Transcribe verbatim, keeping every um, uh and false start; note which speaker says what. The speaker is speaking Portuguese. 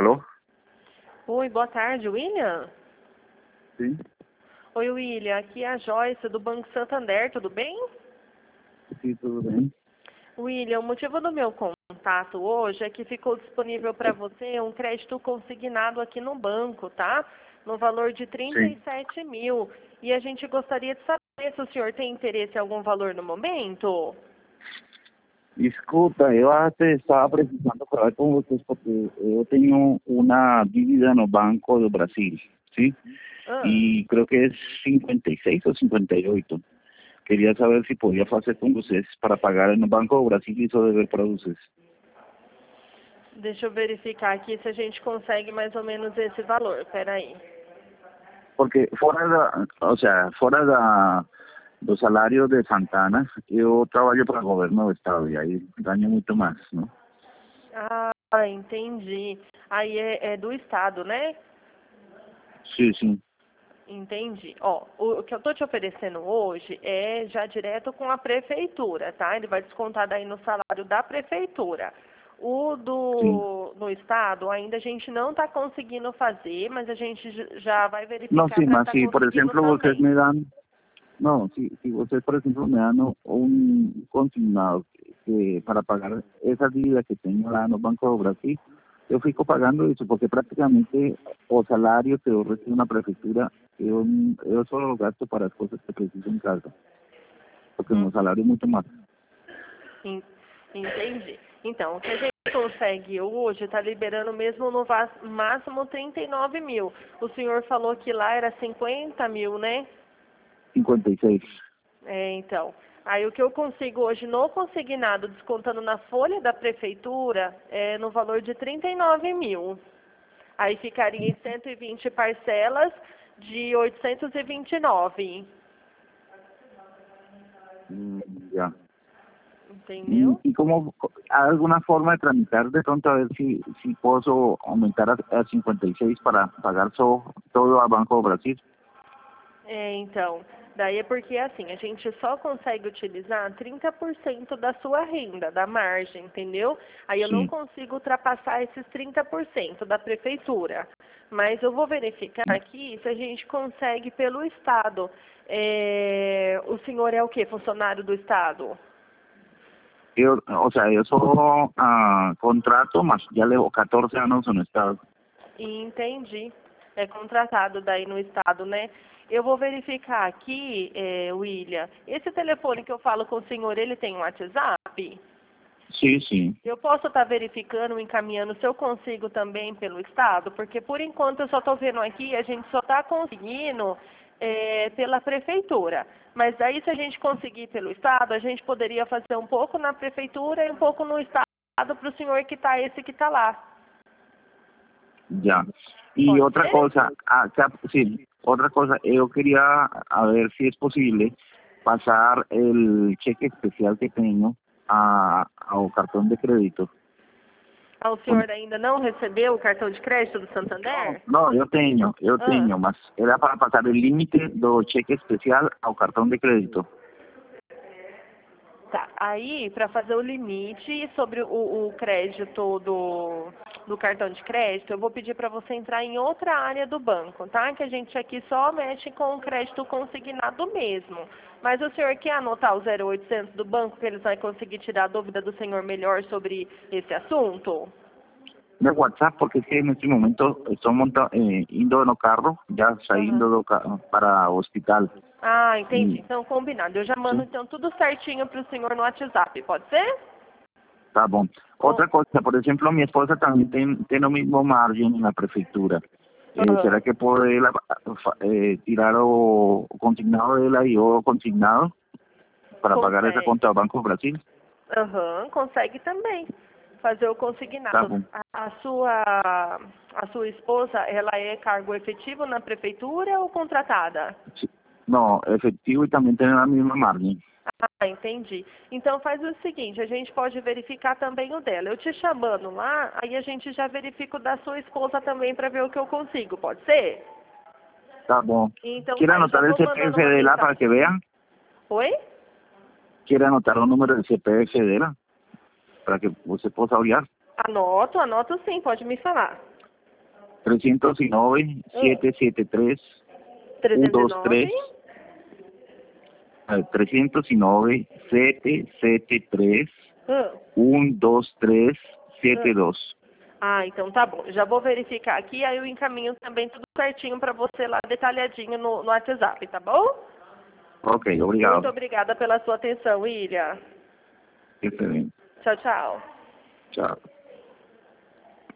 Speaker 1: Alô?
Speaker 2: Oi, boa tarde, William?
Speaker 1: Sim,
Speaker 2: Oi, William, aqui é a Joyce do Banco Santander, tudo bem?
Speaker 1: sim, tudo bem.
Speaker 2: William, o motivo do meu contato hoje é que ficou disponível para você um crédito consignado aqui no banco, tá? No valor de trinta
Speaker 1: Sim.
Speaker 2: e sete mil. E a gente gostaria de saber se o senhor tem interesse em algum valor no momento.
Speaker 1: Escuta, eu até estava precisando falar com vocês porque eu tenho uma dívida no Banco do Brasil, sim?
Speaker 2: Ah,
Speaker 1: E creo que es cincuenta y seis ou cincuenta y ocho. Queria saber se podia fazer com vocês para pagar no Banco do Brasil e só dever para vocês.
Speaker 2: deixa eu verificar aqui se a gente consegue mais ou menos esse valor. Peraí.
Speaker 1: Porque fora da, o sea, fora da do salário de Santana, eu trabalho para o governo do estado e aí ganho muito mais, não?
Speaker 2: Ah, entendi. Aí é, é do estado, né?
Speaker 1: Sim, sim.
Speaker 2: Entendi. Ó, o, o que eu tô te oferecendo hoje é já direto com a prefeitura, tá? Ele vai descontar daí no salário da prefeitura. O
Speaker 1: Sim.
Speaker 2: do no estado ainda a gente não está conseguindo fazer, mas a gente j- já vai
Speaker 1: Não,
Speaker 2: verificar
Speaker 1: sim,
Speaker 2: para
Speaker 1: mas
Speaker 2: estar
Speaker 1: se, por
Speaker 2: conseguindo
Speaker 1: exemplo, vocês
Speaker 2: também.
Speaker 1: me dão, não, se, se vocês, por exemplo, me dão um consignado que, para pagar essa dívida que tenho lá no Banco do Brasil, eu fico pagando isso, porque praticamente o salário que eu recebo na prefeitura, eu, eu só gasto para as coisas que preciso em casa, porque o
Speaker 2: Hum,
Speaker 1: meu salário é muito mais.
Speaker 2: en- entendi. Então, o que a gente consegue hoje está liberando mesmo no va- máximo trinta e nove mil. O senhor falou que lá era cinquenta mil, né?
Speaker 1: cinquenta e seis.
Speaker 2: É, então. Aí o que eu consigo hoje no consignado, descontando na folha da prefeitura, é no valor de trinta e nove mil. Aí ficaria em cento e vinte parcelas de oitocentos e vinte e nove.
Speaker 1: Hum, já. E,
Speaker 2: Entendeu?
Speaker 1: e como há alguma forma de tramitar de pronto a ver se, se posso aumentar a, a cinquenta e seis para pagar só todo a Banco do Brasil?
Speaker 2: É, então. Daí é porque, assim, a gente só consegue utilizar trinta por cento da sua renda, da margem, entendeu? Aí eu não
Speaker 1: Sim.
Speaker 2: consigo ultrapassar esses trinta por cento da prefeitura. Mas eu vou verificar aqui se a gente consegue pelo Estado. É, o senhor é o quê? Funcionário do Estado?
Speaker 1: Eu, o sea, eu sou ah, contrato, mas já levo catorze anos no Estado.
Speaker 2: Entendi. É contratado daí no Estado, né? Eu vou verificar aqui, é, William. Esse telefone que eu falo com o senhor, ele tem um WhatsApp?
Speaker 1: Sim, sim.
Speaker 2: Eu posso estar verificando, encaminhando se eu consigo também pelo Estado, porque por enquanto eu só estou vendo aqui, a gente só está conseguindo é, pela Prefeitura. Mas daí se a gente conseguir pelo Estado, a gente poderia fazer um pouco na Prefeitura e um pouco no Estado para o senhor quitar esse que está lá.
Speaker 1: Já. E
Speaker 2: Pode
Speaker 1: outra
Speaker 2: ser?
Speaker 1: coisa, ah, cap- sim, outra coisa, eu queria a ver se é possível passar o cheque especial que tenho a, ao cartão de crédito.
Speaker 2: Ah, o senhor ainda não recebeu o cartão de crédito do Santander?
Speaker 1: Não, eu tenho, eu
Speaker 2: Ah.
Speaker 1: tenho, mas era para passar o limite do cheque especial ao cartão de crédito.
Speaker 2: Tá, aí para fazer o limite sobre o, o crédito do, do cartão de crédito, eu vou pedir para você entrar em outra área do banco, tá? Que a gente aqui só mexe com o crédito consignado mesmo. Mas o senhor quer anotar o zero oitocentos do banco, que eles vão conseguir tirar a dúvida do senhor melhor sobre esse assunto?
Speaker 1: De WhatsApp, porque es que en este momento estoy monta, eh, indo no carro, ya
Speaker 2: Aham.
Speaker 1: saindo do ca para o hospital.
Speaker 2: Ah, entendi.
Speaker 1: E,
Speaker 2: Então, combinado. Eu já mando
Speaker 1: sim,
Speaker 2: então tudo certinho para o senhor no WhatsApp, pode ser?
Speaker 1: tá bom.
Speaker 2: Com...
Speaker 1: Outra coisa, por exemplo, mi esposa también tem, tem o mismo margen na prefeitura. Eh,
Speaker 2: Aham.
Speaker 1: será que pode ela fa- eh, tirar o, o consignado dela e o consignado para pagar essa
Speaker 2: Consegue.
Speaker 1: conta ao Banco do Brasil?
Speaker 2: Aham, consegue também fazer o
Speaker 1: Tá
Speaker 2: consignado.
Speaker 1: bom.
Speaker 2: A, a sua a sua esposa, ela é cargo efetivo na prefeitura ou contratada?
Speaker 1: Sí. No, efectivo e também tem a mesma margem.
Speaker 2: Ah, entendi. Então faz o seguinte, a gente pode verificar também o dela. Eu te chamando lá, aí a gente já verifica o da sua esposa também para ver o que eu consigo, pode ser?
Speaker 1: Tá bom.
Speaker 2: Então
Speaker 1: Quer
Speaker 2: tá, eu já
Speaker 1: anotar o
Speaker 2: vou mandando
Speaker 1: C P F
Speaker 2: uma
Speaker 1: dela para
Speaker 2: mensagem.
Speaker 1: que vean?
Speaker 2: Oi?
Speaker 1: Quer anotar o número do C P F dela para que você possa olhar?
Speaker 2: Anoto, anoto sim, pode me falar.
Speaker 1: trezentos e nove, setecentos e setenta e três, cento e vinte e três. trezentos e nove, setecentos e setenta e três,
Speaker 2: Ah.
Speaker 1: cento e vinte e três, setenta e dois.
Speaker 2: Ah, então tá bom. Já vou verificar aqui, aí eu encaminho também tudo certinho para você lá, detalhadinho no, no WhatsApp, tá bom?
Speaker 1: Ok, obrigado.
Speaker 2: Muito obrigada pela sua atenção, William.
Speaker 1: Excelente.
Speaker 2: Tchau, tchau.
Speaker 1: Tchau.